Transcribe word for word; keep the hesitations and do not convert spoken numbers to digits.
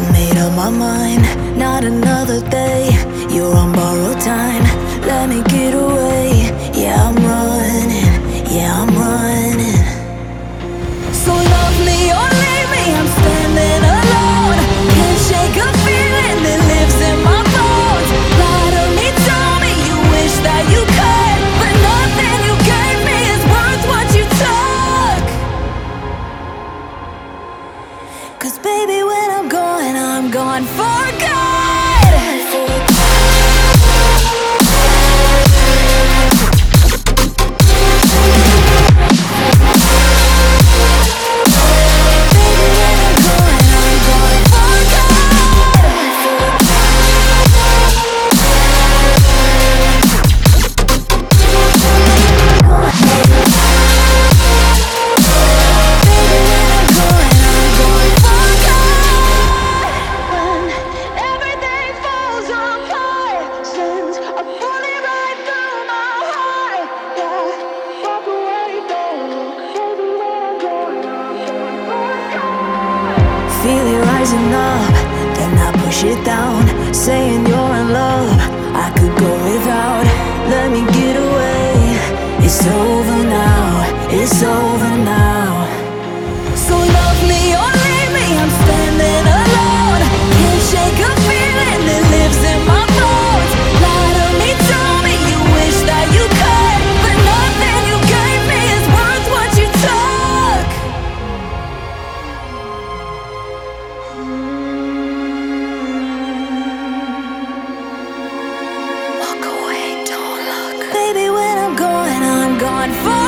made up my mind, not another day. You're on borrowed time, let me get away. Yeah, I'm running, yeah, I'm running. So love me or leave me, I'm standing alone. Can't shake a feeling that lives in my bones. Lie to me, tell me you wish that you could, but nothing you gave me is worth what you took. Cause baby, when I'm gone, I'm gone for good. Feel it rising up, then I push it down, saying you're in love, I could go without. Let me get away, it's over now, it's over now. So love me or leave me, I'm standing alone. Can't shake a feeling that lives in my bones. Lie to me, tell me you wish that you could, but nothing you gave me is worth what you took. Walk away, don't look. Baby, when I'm gone, I'm gone for